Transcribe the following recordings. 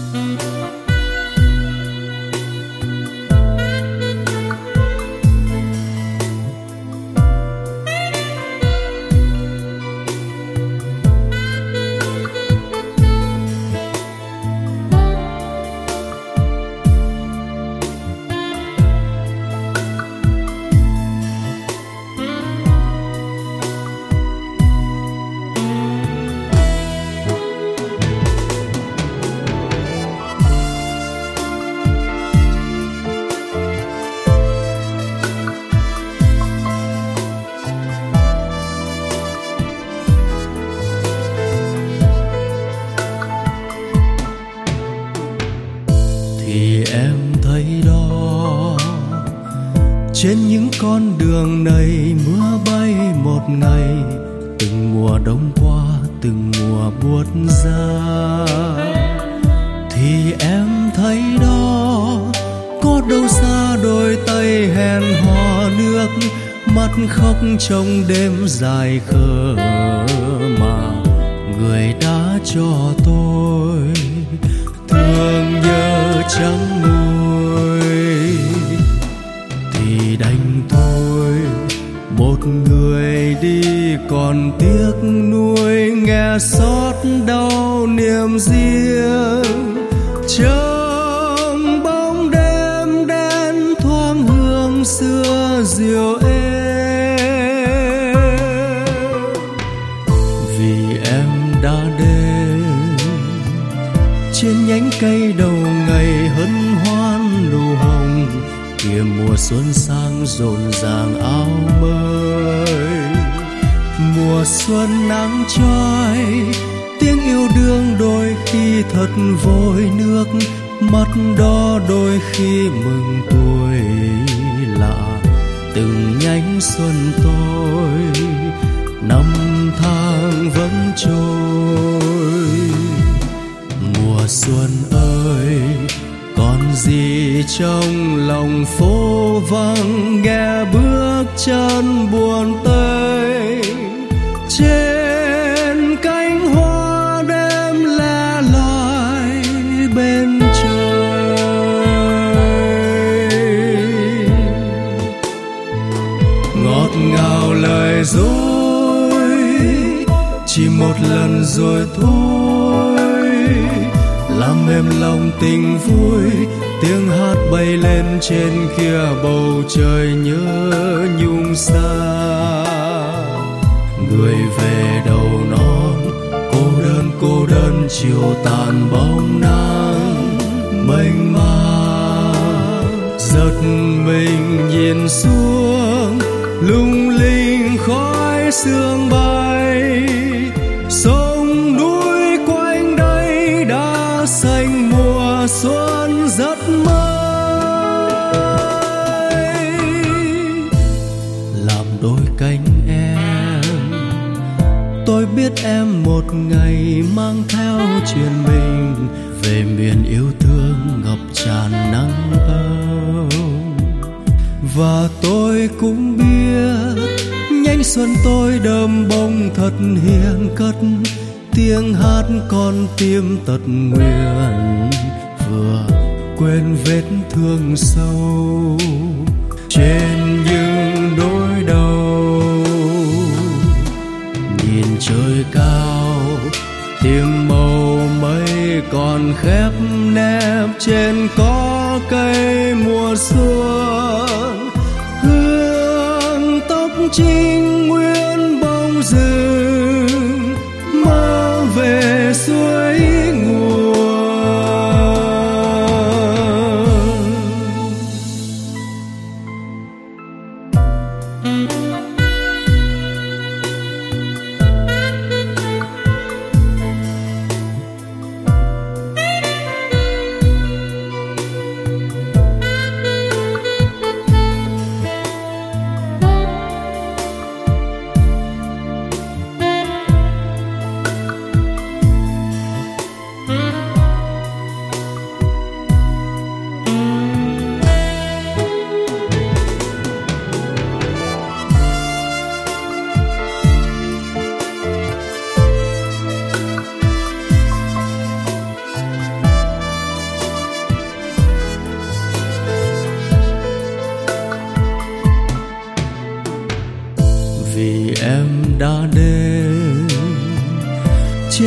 Thì em thấy đó, trên những con đường này mưa bay một ngày, từng mùa đông qua từng mùa buốt giá. Thì em thấy đó, có đâu xa đôi tay hẹn hò nước mắt khóc trong đêm dài khờ mà người đã cho tôi thương nhớ chẳng nguôi. Thì đành thôi, một người đi còn tiếc nuối, nghe xót đau niềm riêng. Trong bóng đêm đen thoáng hương xưa dịu êm, vì em đã đến trên nhánh cây đầu ngày hân hoan nụ hồng, kia mùa xuân sang rộn ràng áo mới. Mùa xuân nắng trói, tiếng yêu đương đôi khi thật vội nước, mắt đó đôi khi mừng tuổi lạ từng nhánh xuân tôi, năm tháng vẫn trôi. Mùa xuân ơi, còn gì trong lòng phố vắng, nghe bước chân buồn tênh trên cánh hoa đêm le lói bên trời. Ngọt ngào lời dối chỉ một lần rồi thôi, làm êm lòng tình vui. Tiếng hát bay lên trên kia bầu trời nhớ nhung xa. Người về đầu non, cô đơn chiều tàn bóng nắng mênh mang. Giật mình nhìn xuống, lung linh khói sương bay. Sông núi quanh đây đã xanh mùa xuân rất mới. Làm đôi cánh em, tôi biết em một ngày mang theo chuyện mình về miền yêu thương ngập tràn nắng âu. Và tôi cũng biết nhánh xuân tôi đơm bông thật hiền cất, tiếng hát con tim tật nguyền, vừa quên vết thương sâu trên những đôi đầu. Nhìn trời cao, tìm màu mây còn khép nép trên có cây mùa xuân. Hương tóc trinh nguyên bông rừng mơ về suối nguồn.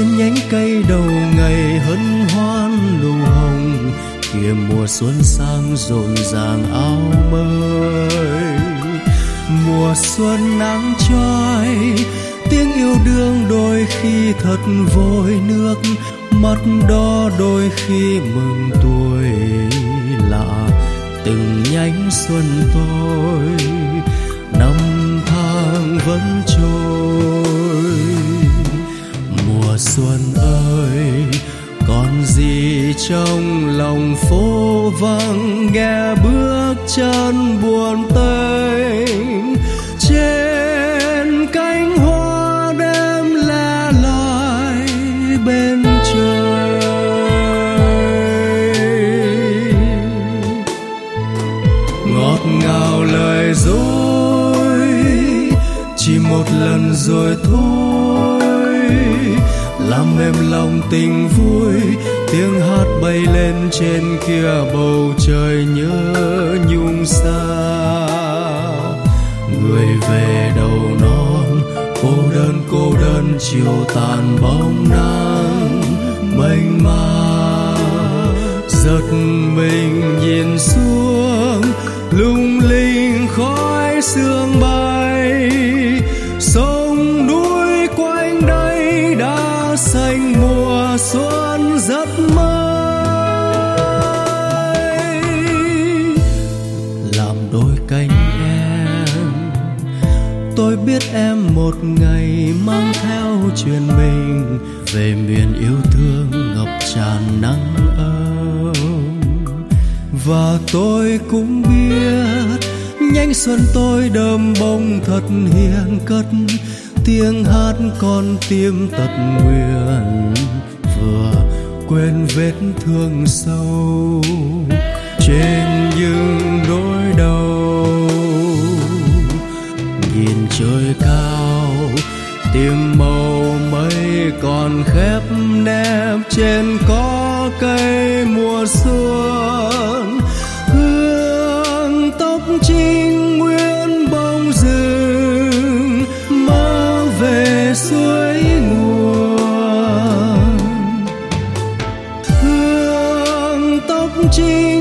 trên nhánh cây đầu ngày hân hoan nụ hồng, kia mùa xuân sang rộn ràng áo mới. Mùa xuân nắng trói, tiếng yêu đương đôi khi thật vội nước, mắt đo đôi khi mừng tuổi lạ từng nhánh xuân tôi, năm tháng vẫn trôi. Mùa xuân ơi, còn gì trong lòng phố vắng, nghe bước chân buồn tênh trên cánh hoa đêm lẻ loi bên trời. Ngọt ngào lời dối chỉ một lần rồi thôi, làm êm lòng tình vui. Tiếng hát bay lên trên kia bầu trời nhớ nhung xa. Người về đầu non cô đơn chiều tàn bóng nắng mênh mang. Giật mình nhìn xuống lung linh khói sương bay, sông núi quanh đây đã xanh mùa xuân rất mới. Làm đôi cánh em, tôi biết em một ngày mang theo chuyện mình về miền yêu thương ngập tràn nắng ấm. Và tôi cũng biết nhánh xuân tôi đơm bông thật hiền cất, tiếng hát con tim tật nguyền, vừa quên vết thương sâu trên những đôi đầu. Nhìn trời cao tìm màu mây còn khép nép trên có cây mùa xuân. Hương tóc trinh nguyên bông rừng mơ về suối nguồn. Hương tóc trinh